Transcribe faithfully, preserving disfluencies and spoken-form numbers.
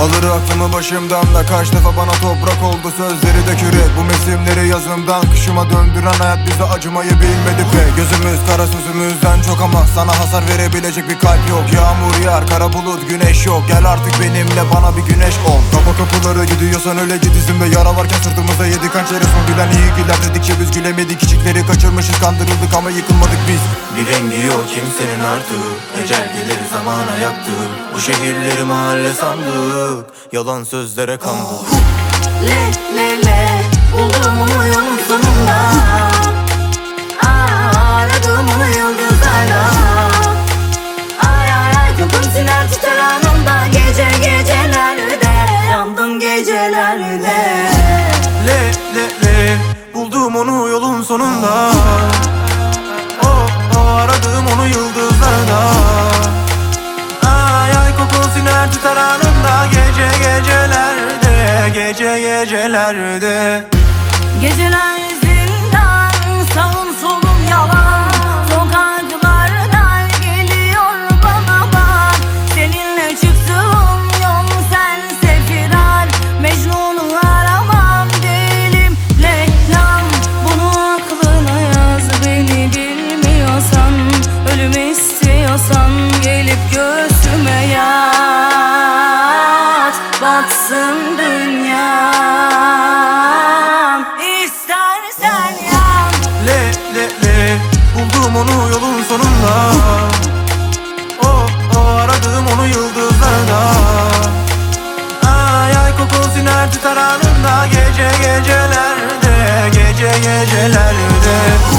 Alır aklımı başımdan da kaç defa bana toprak oldu sözleri de kürek. Bu mevsimleri yazımdan kışıma döndüren hayat bize acımayı bilmedi pek. Gözümüz kara sözümüzden çok ama sana hasar verebilecek bir kalp yok. Yağmur yağar kara bulut güneş yok, gel artık benimle bana bir güneş ol. Kapa kapıları gidiyorsan öyle git, dizimde yara varken sırtımıza yedik hançeri. Son gülen iyi güler dedikçe biz gülemedik. Küçükleri kaçırmışız, kandırıldık ama yıkılmadık biz. Bir rengi yok kimsenin artık, ecel gelir zamana yaktı. Bu şehirleri mahalle sandık, yalan sözlere kandık. Le le le, buldum onu yolun sonunda. Aa, aradım onu yıldızlarla. Ay ay ay, kokun siner tutar anımda. Gece gecelerde, yandım gecelerde. Le le le, buldum onu yolun sonunda. Oh oh, aradım onu yıldızlarda. Ay ay, kokun siner tutar anımda. Gece gecelerde, gece gecelerde. Geceler zindan, sağım solum yalan. Sokaklardan geliyor bana bak. Seninle çıktığım yol sense firar. Mecnun'u aramam değilim Leyla'm. Bunu aklına yaz, beni bilmiyorsan. Ölüm istiyorsan gelip göğsüme yat. Batsın dünya, İstersen yan. Le le le, buldum onu yolun sonunda. Oh oh, aradım onu yıldızlarda. Ay ay, kokun siner tutar anında. Gece gecelerde, gece gecelerde.